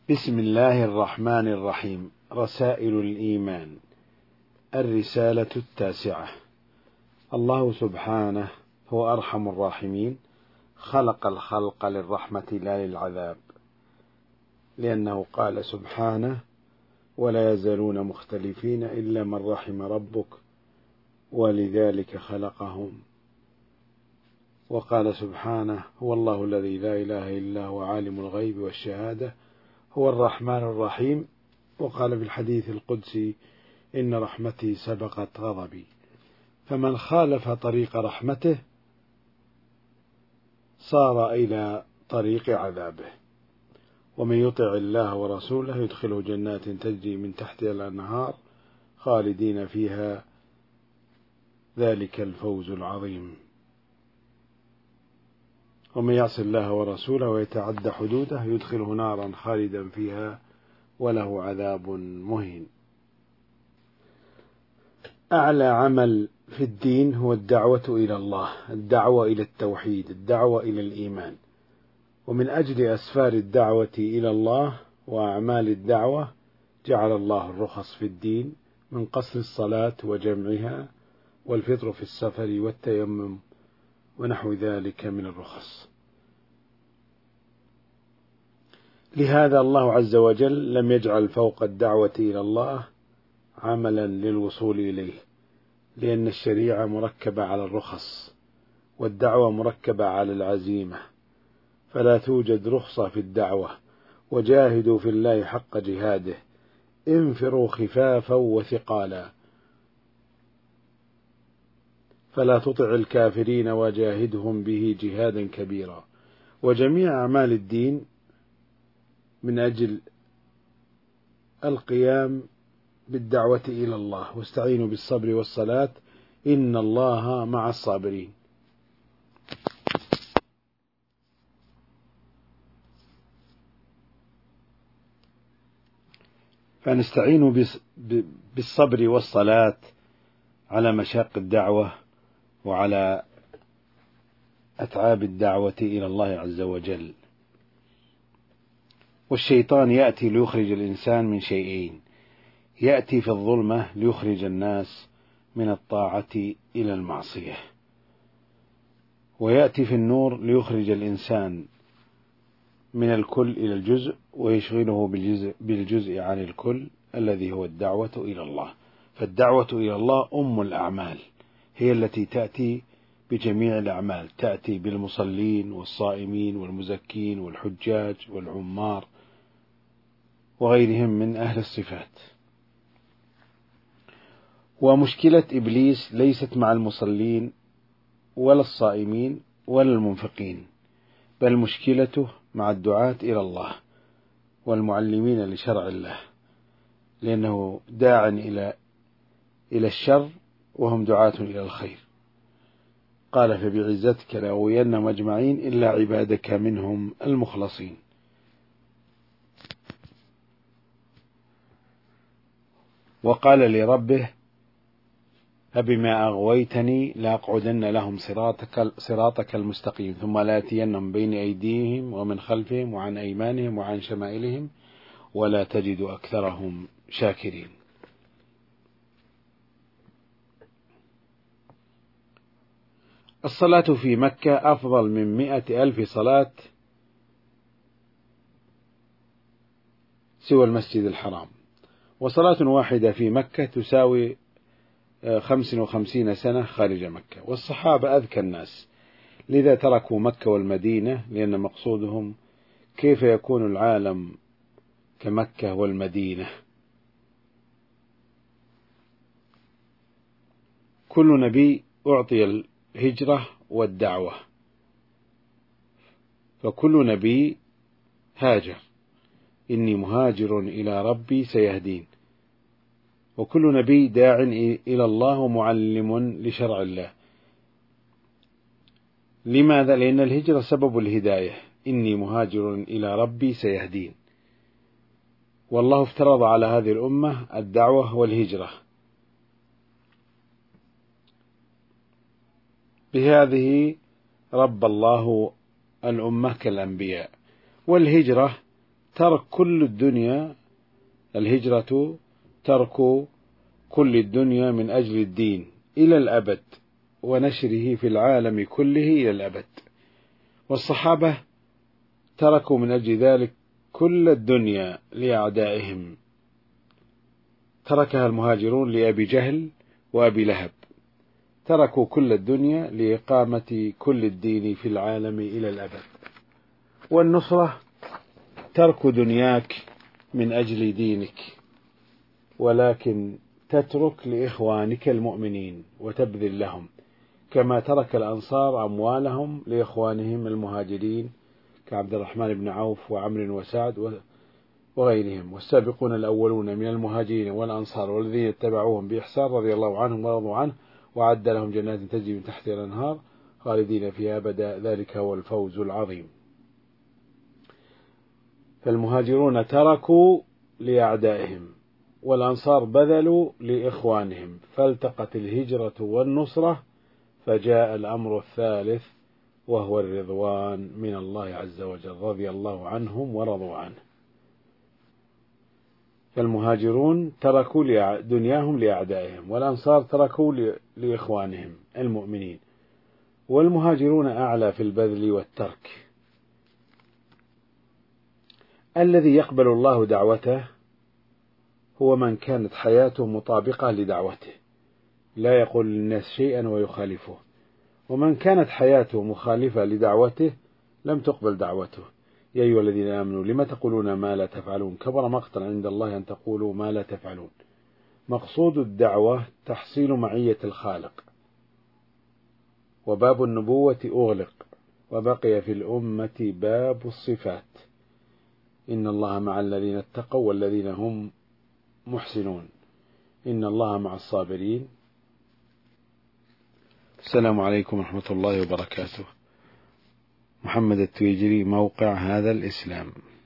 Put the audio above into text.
بسم الله الرحمن الرحيم. رسائل الإيمان. الرسالة 9. الله سبحانه هو أرحم الراحمين، خلق الخلق للرحمة لا للعذاب، لأنه قال سبحانه: ولا يزالون مختلفين إلا من رحم ربك ولذلك خلقهم. وقال سبحانه: هو الله الذي لا إله إلا هو عالم الغيب والشهادة هو الرحمن الرحيم. وقال في الحديث القدسي: إن رحمتي سبقت غضبي. فمن خالف طريق رحمته صار إلى طريق عذابه. ومن يطع الله ورسوله يدخله جنات تجري من تحتها الأنهار خالدين فيها، ذلك الفوز العظيم. ومن يعص الله ورسوله ويتعد حدوده يدخله نارا خالدا فيها وله عذاب مهين. أعلى عمل في الدين هو الدعوة إلى الله، الدعوة إلى التوحيد، الدعوة إلى الإيمان. ومن أجل أسفار الدعوة إلى الله وأعمال الدعوة جعل الله الرخص في الدين، من قصر الصلاة وجمعها، والفطر في السفر، والتيمم، ونحو ذلك من الرخص. لهذا الله عز وجل لم يجعل فوق الدعوة إلى الله عملا للوصول إليه، لأن الشريعة مركبة على الرخص، والدعوة مركبة على العزيمة، فلا توجد رخصة في الدعوة. وجاهدوا في الله حق جهاده، انفروا خفافا وثقالا، فلا تطع الكافرين وجاهدهم به جهادا كبيرا. وجميع أعمال الدين من أجل القيام بالدعوة إلى الله. واستعينوا بالصبر والصلاة إن الله مع الصابرين. فنستعين بالصبر والصلاة على مشاق الدعوة وعلى أتعاب الدعوة إلى الله عز وجل. والشيطان يأتي ليخرج الإنسان من شيئين: يأتي في الظلمة ليخرج الناس من الطاعة إلى المعصية، ويأتي في النور ليخرج الإنسان من الكل إلى الجزء، ويشغله بالجزء عن الكل الذي هو الدعوة إلى الله. فالدعوة إلى الله أم الأعمال، هي التي تأتي بجميع الأعمال، تأتي بالمصلين والصائمين والمزكين والحجاج والعمار وغيرهم من أهل الصفات. ومشكلة إبليس ليست مع المصلين ولا الصائمين ولا المنفقين، بل مشكلته مع الدعاة إلى الله والمعلمين لشرع الله، لأنه داع إلى الشر وهم دعاة إلى الخير. قال: فبعزتك لأغوينهم أجمعين إلا عبادك منهم المخلصين. وقال لربه: فبما أغويتني لأقعدن لهم صراطك المستقيم ثم لآتينهم بين أيديهم ومن خلفهم وعن أيمانهم وعن شمائلهم ولا تجد أكثرهم شاكرين. الصلاة في مكة أفضل من 100,000 صلاة سوى المسجد الحرام، وصلاة واحدة في مكة تساوي 55 سنة خارج مكة. والصحابة أذكى الناس، لذا تركوا مكة والمدينة، لأن مقصودهم كيف يكون العالم كمكة والمدينة. كل نبي أعطي الهجرة والدعوة، فكل نبي هاجر: إني مهاجر إلى ربي سيهدين. وكل نبي داع إلى الله ومعلم لشرع الله. لماذا؟ لأن الهجرة سبب الهداية: إني مهاجر إلى ربي سيهدين. والله افترض على هذه الأمة الدعوة والهجرة. بهذه رب الله الأمة كالأنبياء. والهجرة ترك كل الدنيا، الهجرة ترك كل الدنيا من أجل الدين إلى الأبد ونشره في العالم كله إلى الأبد. والصحابة تركوا من أجل ذلك كل الدنيا لأعدائهم، تركها المهاجرون لأبي جهل وأبي لهب، تركوا كل الدنيا لإقامة كل الدين في العالم إلى الأبد. والنصرة ترك دنياك من أجل دينك، ولكن تترك لإخوانك المؤمنين وتبذل لهم، كما ترك الأنصار أموالهم لإخوانهم المهاجرين كعبد الرحمن بن عوف وعمر وسعد وغيرهم. والسابقون الأولون من المهاجرين والأنصار والذين اتبعوهم بإحسان رضي الله عنهم ورضوا عنه وعد لهم جنات تجري من تحتها الأنهار خالدين فيها أبدا، ذلك هو الفوز العظيم. فالمهاجرون تركوا لأعدائهم، والأنصار بذلوا لإخوانهم، فالتقت الهجرة والنصرة، فجاء الأمر الثالث وهو الرضوان من الله عز وجل، رضي الله عنهم ورضوا عنه. فالمهاجرون تركوا دنياهم لأعدائهم، والأنصار تركوا لإخوانهم المؤمنين، والمهاجرون أعلى في البذل والترك. الذي يقبل الله دعوته هو من كانت حياته مطابقة لدعوته، لا يقول للناس شيئا ويخالفه، ومن كانت حياته مخالفة لدعوته لم تقبل دعوته. يا أيها الذين آمنوا لما تقولون ما لا تفعلون، كبر مقتا عند الله أن تقولوا ما لا تفعلون. مقصود الدعوة تحصيل معية الخالق، وباب النبوة أغلق، وبقي في الأمة باب الصفات. إن الله مع الذين اتقوا والذين هم محسنون، إن الله مع الصابرين. السلام عليكم ورحمة الله وبركاته. محمد التويجري، موقع هذا الإسلام.